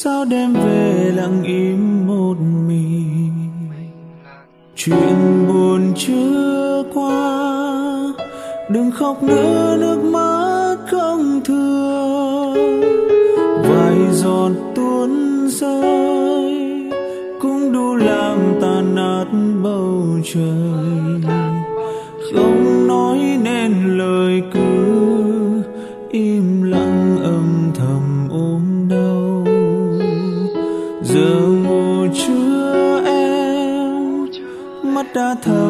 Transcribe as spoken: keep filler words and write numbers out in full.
sao đêm về lặng im một mình. Chuyện buồn chưa qua, đừng khóc nữa nước mắt không thương. Vài giọt tuôn rơi cũng đủ làm tan nát bầu trời. Không nói nên lời cứ im lặng âm thầm ôm đau. Giờ ngủ chưa em, mắt đã thở